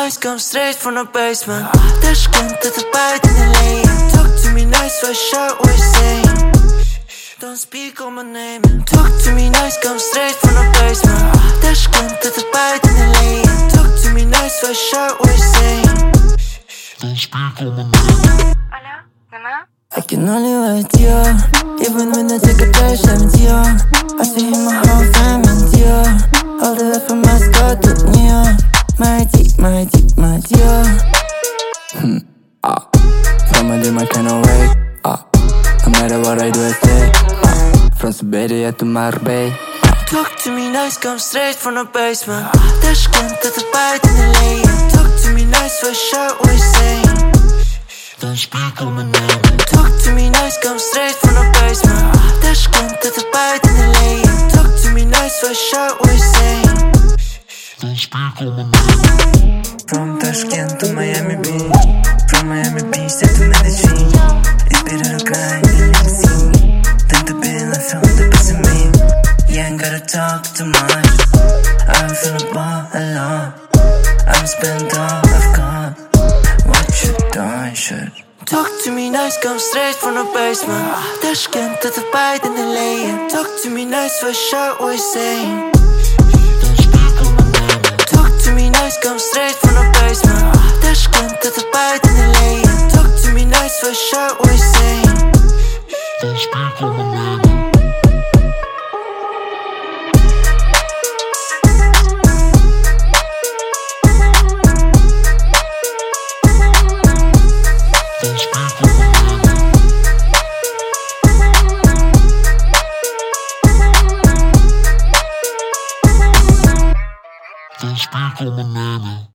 nice, come straight from the basement. Dash can't to the bite in the lane. Talk to me nice, what shot what you saying? Don't speak on my name. Talk to me nice, come straight from the basement. Dash can't to the bite in the lane. Talk to me nice, what shot what you saying? Don't speak on my name. Алло, Мама? I can only wait, yeah. Even when I take a dash, I'm yeah. I see him my whole family, yeah. All the way from Moscow to New York. My dear. From a dream I cannot wake. No matter what I do, I stay. From Siberia to Marbella. Talk to me nice, come straight from the basement. Dash can't to the bite in the lane. Talk to me nice, what shot what you saying? Don't speak on my name. Talk to me nice, come straight from the basement. Dash can't to the bite in the lane. Talk to me nice, what shot what you saying? Don't speak on my name. From Tashkent to Miami Beach, from Miami Beach to Medellin. Inspirado acá en el MC. Tanta pena from the best of me. Yeah, ain't gotta talk too much. I'm feeling ball alone. I'm spent all I've got. What you done should. Talk to me nice, come straight from the basement. Dash can't to the bite in the lane. Talk to me nice, what shot what you saying? Don't speak on my name. Talk to me nice, come straight from the basement. Dash can't to the bite in the lane. Talk to me nice, what shot what you saying? Don't speak on my name. Don't speak on my name. Don't speak on my name.